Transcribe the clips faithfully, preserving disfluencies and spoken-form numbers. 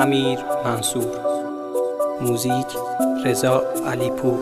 امیر منصور. موزیک رضا علیپور.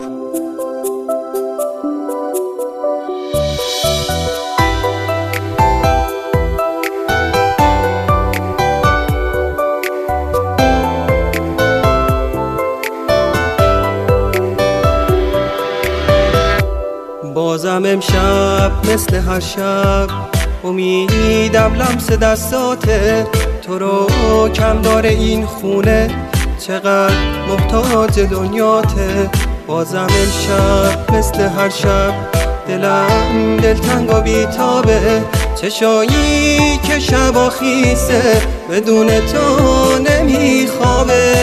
بازم امشب مثل هر شب امیدم لمس دستاته، تو رو کم داره این خونه، چقدر محتاج دنیاته. بازم امشب مثل هر شب دلم دلتنگ و بیتابه، چشایی که شبا خیسه بدون تو نمیخوابه.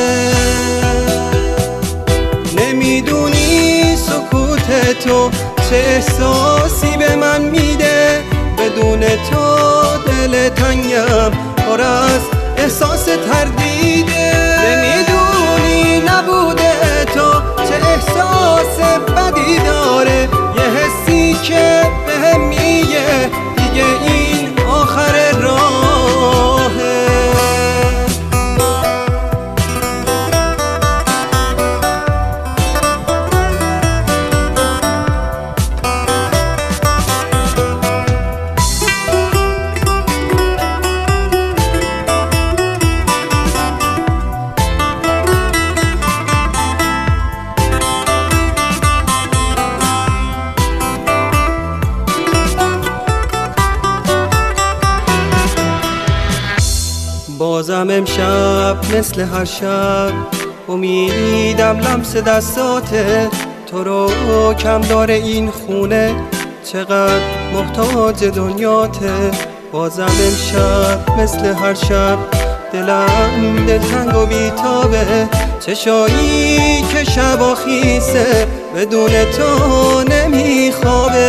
نمیدونی سکوت تو چه احساسی به من میده، بدون تو دل تنگم پر از احساس تردیده. نمیدونی نبوده تو چه احساس بدی داره، یه حسی که بهم میگه دیگه این آخر راهه. بازم امشب مثل هر شب امیدم لمس دستاته، تو رو کم داره این خونه، چقدر محتاج دنیاته. بازم امشب مثل هر شب دلم دلتنگ و بیتابه، چشایی که شبا خیسه بدون تو نمیخوابه.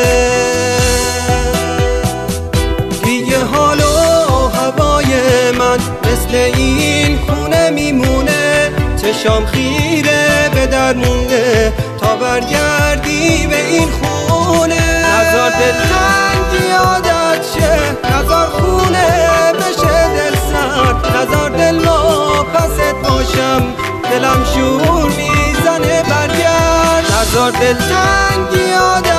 دیگه حال و هوای من مثل این خونه میمونه، چشام خیره به در مونده تا برگردی به این خونه. نزار دلتنگی عادت شه، نزار خونه بشه دل سرد، نزار دل ما پست باشم دلم شور میزنه برگرد. نزار دلتنگی عادت